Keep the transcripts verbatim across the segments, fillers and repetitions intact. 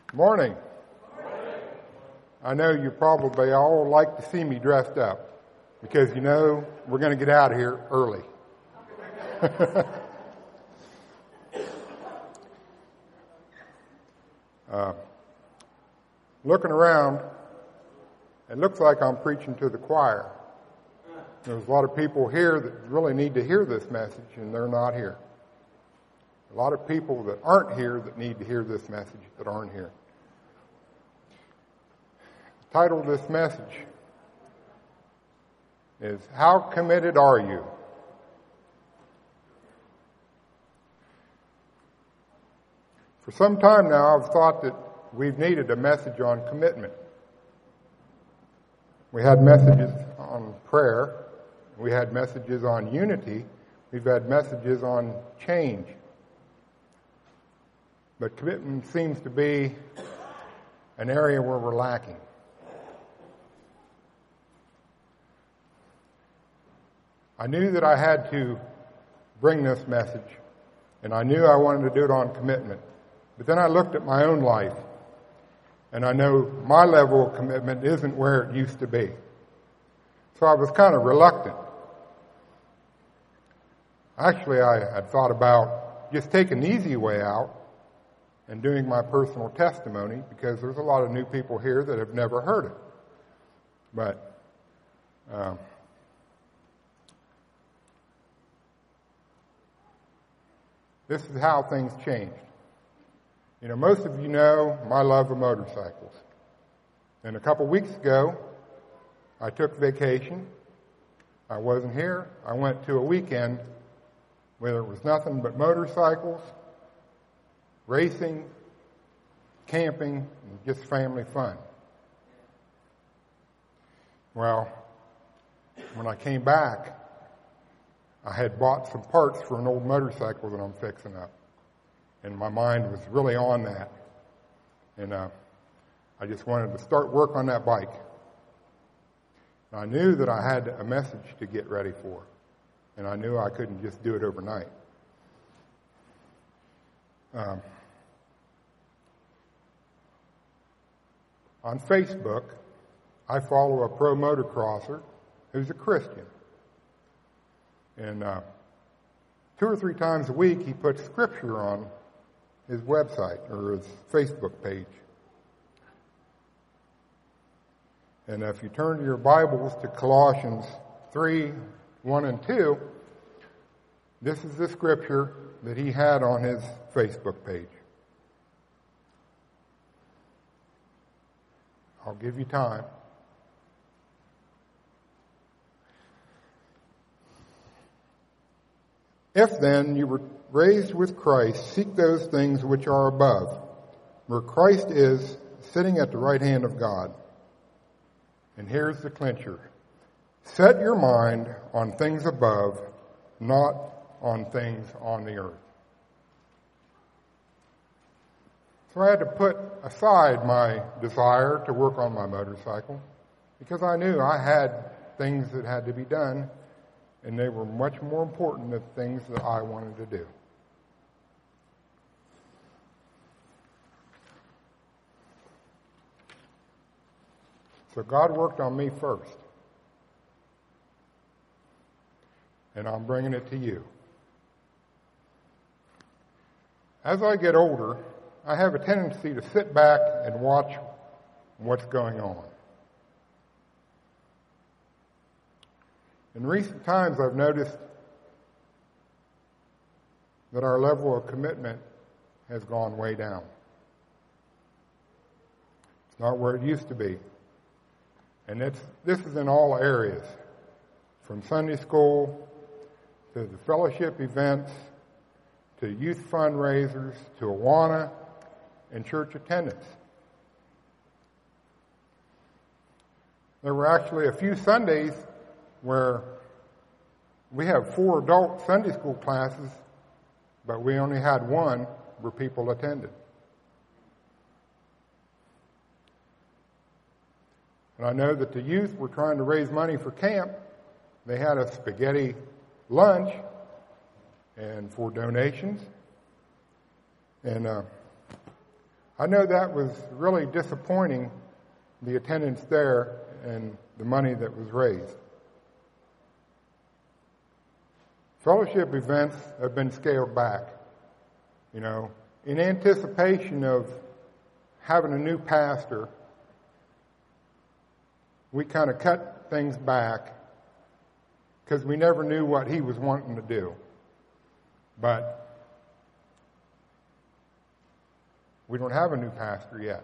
Morning. I know you probably all like to see me dressed up because you know we're going to get out of here early. uh, looking around, it looks like I'm preaching to the choir. There's a lot of people here that really need to hear this message, and they're not here. A lot of people that aren't here that need to hear this message that aren't here. The title of this message is, How Committed Are You? For some time now, I've thought that we've needed a message on commitment. We had messages on prayer. We had messages on unity. We've had messages on change. But commitment seems to be an area where we're lacking. I knew that I had to bring this message, and I knew I wanted to do it on commitment. But then I looked at my own life, and I know my level of commitment isn't where it used to be. So I was kind of reluctant. Actually, I had thought about just taking the easy way out and doing my personal testimony, because there's a lot of new people here that have never heard it. But um, this is how things changed. You know, most of you know my love of motorcycles. And a couple weeks ago, I took vacation. I wasn't here. I went to a weekend where there was nothing but motorcycles, racing, camping, and just family fun. Well, when I came back, I had bought some parts for an old motorcycle that I'm fixing up. And my mind was really on that. And uh, I just wanted to start work on that bike. And I knew that I had a message to get ready for. And I knew I couldn't just do it overnight. Um, on Facebook, I follow a pro motocrosser who's a Christian. And uh, two or three times a week, he puts scripture on his website or his Facebook page. And if you turn to your Bibles to Colossians three, one and two, this is the scripture that he had on his Facebook page. I'll give you time. If then you were raised with Christ, seek those things which are above, where Christ is sitting at the right hand of God. And here's the clincher. Set your mind on things above, not on things on the earth. So I had to put aside my desire to work on my motorcycle because I knew I had things that had to be done, and they were much more important than things that I wanted to do. So God worked on me first. And I'm bringing it to you. As I get older, I have a tendency to sit back and watch what's going on. In recent times, I've noticed that our level of commitment has gone way down. It's not where it used to be. And it's, this is in all areas, from Sunday school to the fellowship events, to youth fundraisers, to Awana, and church attendance. There were actually a few Sundays where we have four adult Sunday school classes, but we only had one where people attended. And I know that the youth were trying to raise money for camp. They had a spaghetti lunch and for donations. And uh, I know that was really disappointing, the attendance there and the money that was raised. Fellowship events have been scaled back, you know, in anticipation of having a new pastor. We kind of cut things back because we never knew what he was wanting to do. But we don't have a new pastor yet.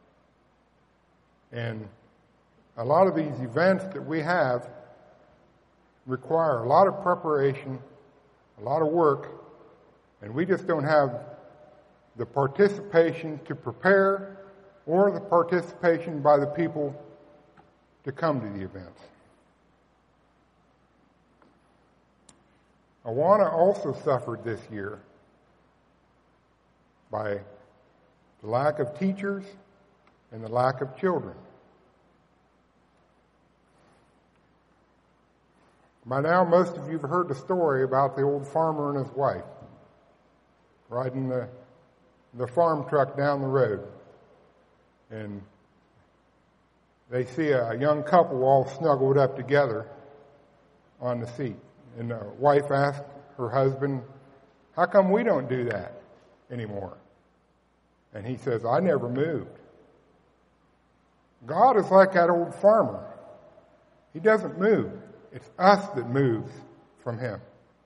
And a lot of these events that we have require a lot of preparation, a lot of work, and we just don't have the participation to prepare or the participation by the people to come to the events. Awana also suffered this year by the lack of teachers and the lack of children. By now, most of you have heard the story about the old farmer and his wife riding the, the farm truck down the road. And they see a, a young couple all snuggled up together on the seat. And the wife asked her husband, "How come we don't do that anymore?" And he says, "I never moved." God is like that old farmer. He doesn't move. It's us that moves from him.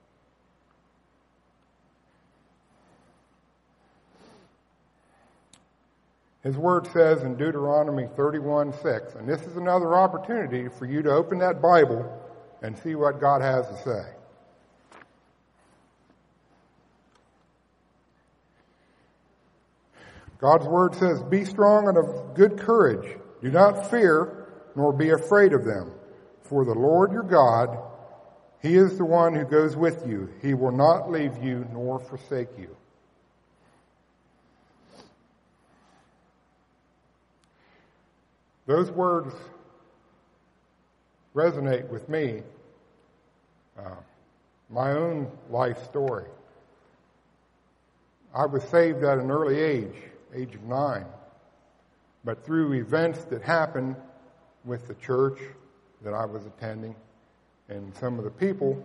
His word says in Deuteronomy thirty-one six, and this is another opportunity for you to open that Bible and see what God has to say. God's word says, "Be strong and of good courage. Do not fear, nor be afraid of them. For the Lord your God, he is the one who goes with you. He will not leave you nor forsake you." Those words resonate with me, uh, my own life story. I was saved at an early age, age of nine, but through events that happened with the church that I was attending and some of the people,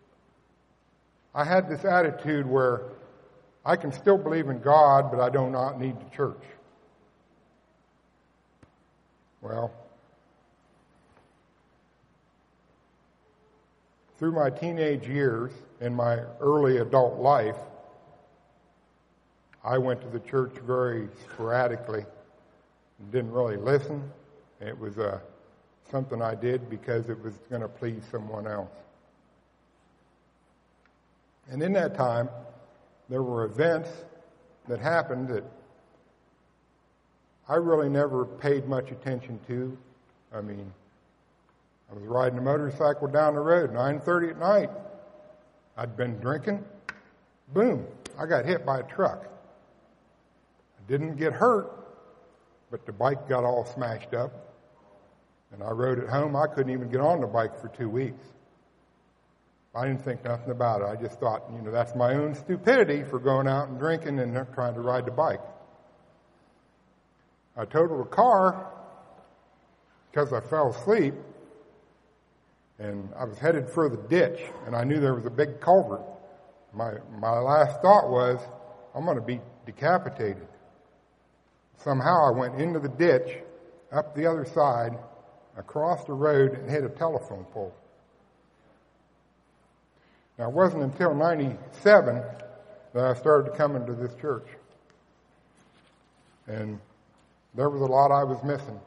I had this attitude where I can still believe in God, but I do not need the church. Well, through my teenage years and my early adult life, I went to the church very sporadically and didn't really listen. It was uh, something I did because it was going to please someone else. And in that time, there were events that happened that I really never paid much attention to. I mean, I was riding a motorcycle down the road, nine thirty at night. I'd been drinking. Boom, I got hit by a truck. I didn't get hurt, but the bike got all smashed up. And I rode it home. I couldn't even get on the bike for two weeks. I didn't think nothing about it. I just thought, you know, that's my own stupidity for going out and drinking and trying to ride the bike. I totaled a car because I fell asleep, and I was headed for the ditch, and I knew there was a big culvert. My my last thought was, I'm going to be decapitated. Somehow I went into the ditch, up the other side, across the road, and hit a telephone pole. Now, it wasn't until ninety-seven that I started coming to this church. And there was a lot I was missing.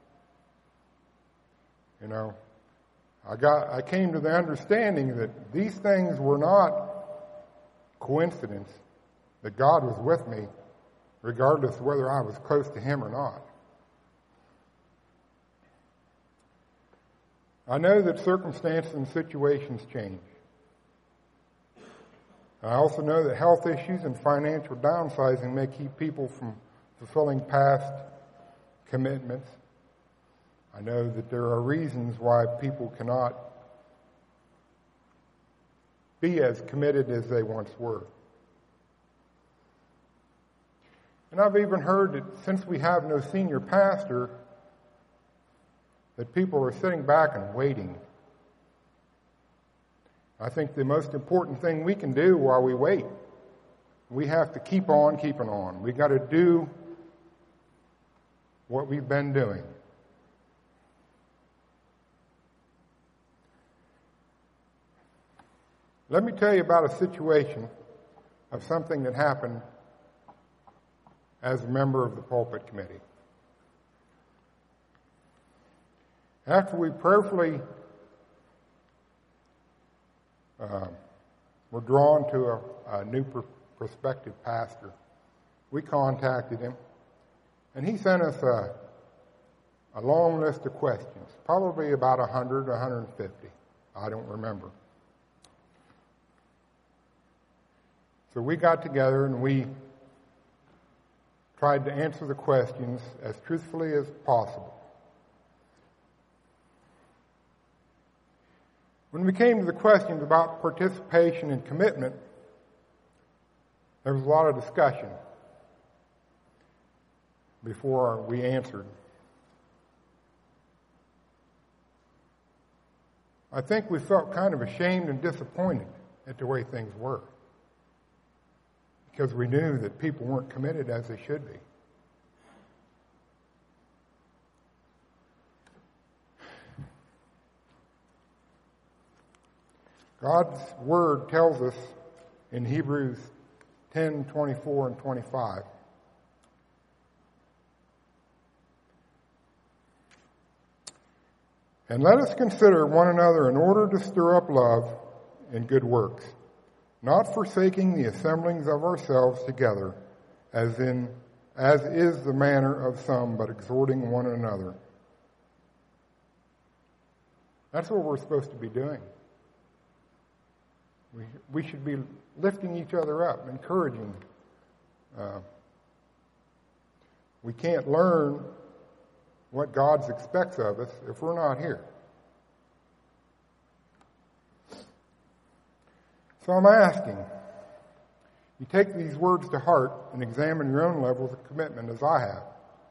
You know, I got, I came to the understanding that these things were not coincidence, that God was with me, regardless of whether I was close to him or not. I know that circumstances and situations change. I also know that health issues and financial downsizing may keep people from fulfilling past commitments. I know that there are reasons why people cannot be as committed as they once were. And I've even heard that since we have no senior pastor, that people are sitting back and waiting. I think the most important thing we can do while we wait, we have to keep on keeping on. We've got to do what we've been doing. Let me tell you about a situation of something that happened as a member of the pulpit committee. After we prayerfully uh, were drawn to a, a new pr- prospective pastor, we contacted him, and he sent us a, a long list of questions, probably about one hundred, one hundred fifty. I don't remember. So we got together and we tried to answer the questions as truthfully as possible. When we came to the questions about participation and commitment, there was a lot of discussion before we answered. I think we felt kind of ashamed and disappointed at the way things were, because we knew that people weren't committed as they should be. God's Word tells us in Hebrews ten, twenty-four and twenty-five, "And let us consider one another in order to stir up love and good works, not forsaking the assemblings of ourselves together, as in as is the manner of some, but exhorting one another." That's what we're supposed to be doing. We, we should be lifting each other up, encouraging. Uh, we can't learn what God expects of us if we're not here. So I'm asking, you take these words to heart and examine your own levels of commitment as I have.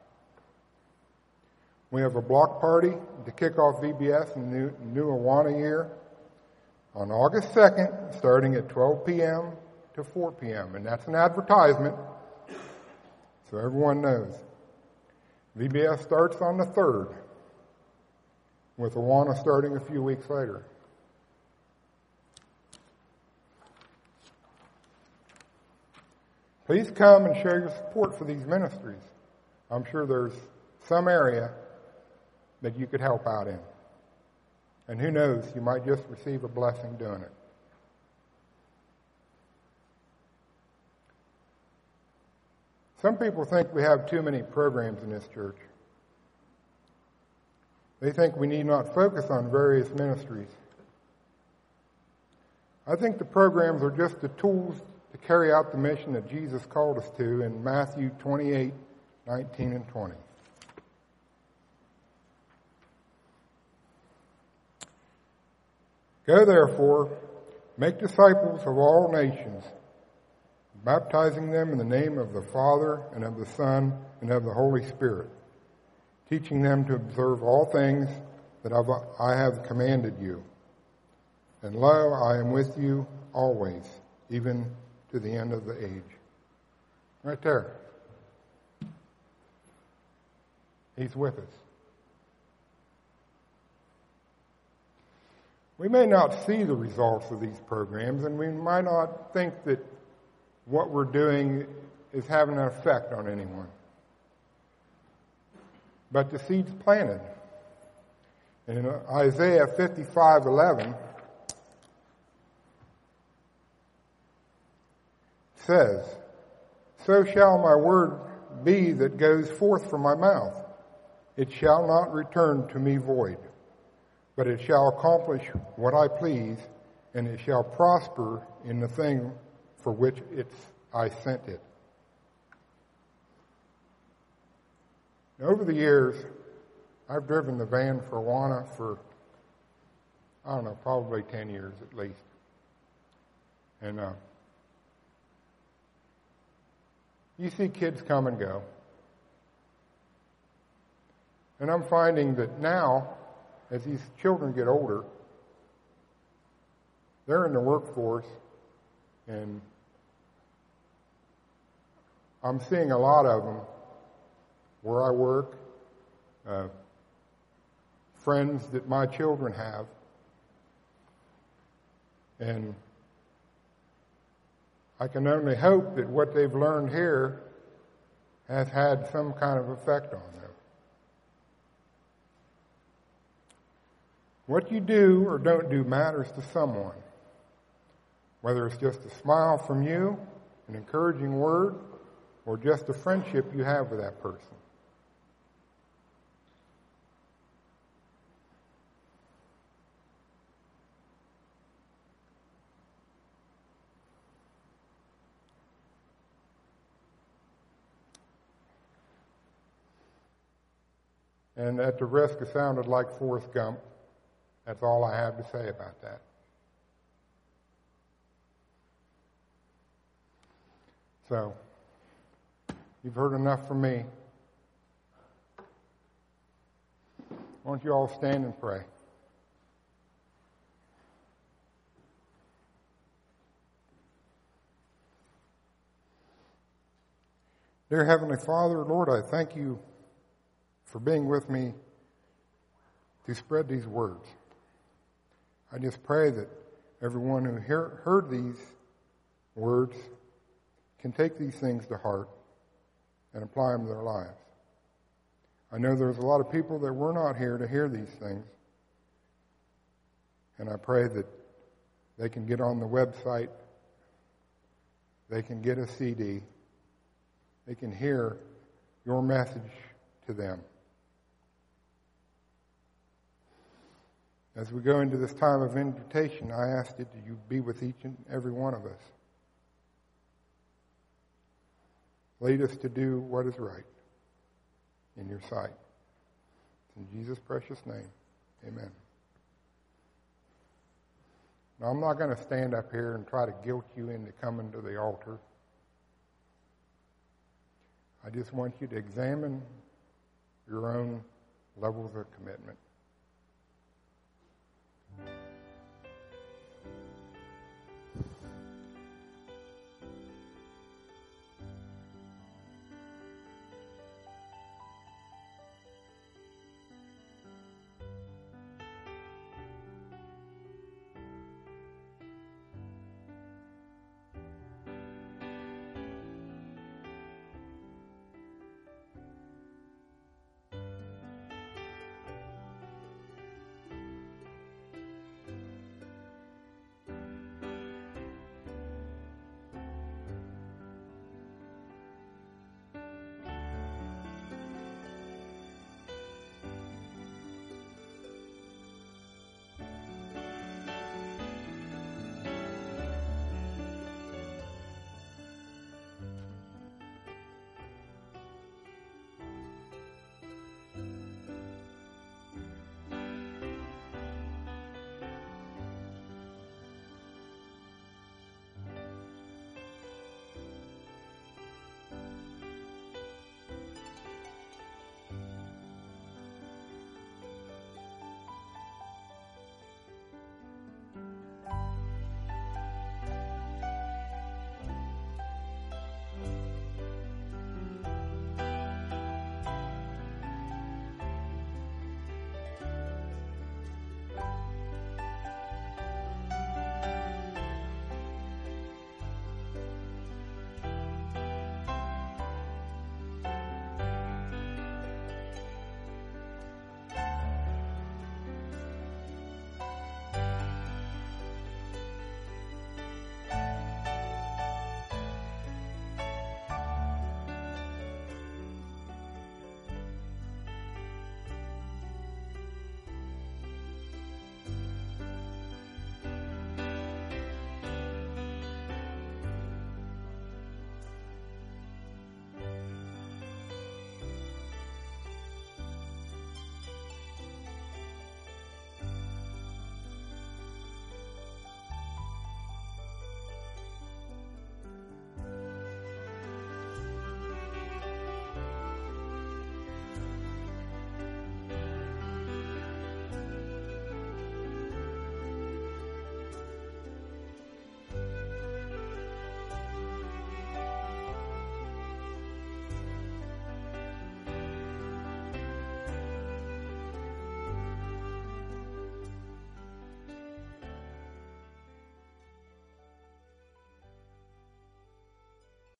We have a block party to kick off V B S in the new, new Awana year on August second, starting at twelve p.m. to four p.m. And that's an advertisement, so everyone knows. V B S starts on the third, with Awana starting a few weeks later. Please come and show your support for these ministries. I'm sure there's some area that you could help out in. And who knows, you might just receive a blessing doing it. Some people think we have too many programs in this church. They think we need not focus on various ministries. I think the programs are just the tools to carry out the mission that Jesus called us to in Matthew twenty-eight, nineteen and twenty. Go therefore, make disciples of all nations, baptizing them in the name of the Father and of the Son and of the Holy Spirit, teaching them to observe all things that I've, I have commanded you. And lo, I am with you always, even to the end of the age. Right there. He's with us. We may not see the results of these programs, and we might not think that what we're doing is having an effect on anyone. But the seed's planted. And in Isaiah fifty-five eleven says, "So shall my word be that goes forth from my mouth. It shall not return to me void, but it shall accomplish what I please, and it shall prosper in the thing for which it's I sent it." Over the years, I've driven the van for Awana for, I don't know, probably ten years at least. And uh, You see kids come and go. And I'm finding that now, as these children get older, they're in the workforce, and I'm seeing a lot of them where I work, uh, friends that my children have, and I can only hope that what they've learned here has had some kind of effect on them. What you do or don't do matters to someone, whether it's just a smile from you, an encouraging word, or just a friendship you have with that person. And at the risk of sounding like Forrest Gump, that's all I have to say about that. So, you've heard enough from me. Why don't you all stand and pray? Dear Heavenly Father, Lord, I thank you for being with me to spread these words. I just pray that everyone who hear, heard these words can take these things to heart and apply them to their lives. I know there's a lot of people that were not here to hear these things, and I pray that they can get on the website, they can get a C D, they can hear your message to them. As we go into this time of invitation, I ask that you be with each and every one of us. Lead us to do what is right in your sight. In Jesus' precious name, amen. Now, I'm not going to stand up here and try to guilt you into coming to the altar. I just want you to examine your own levels of commitment.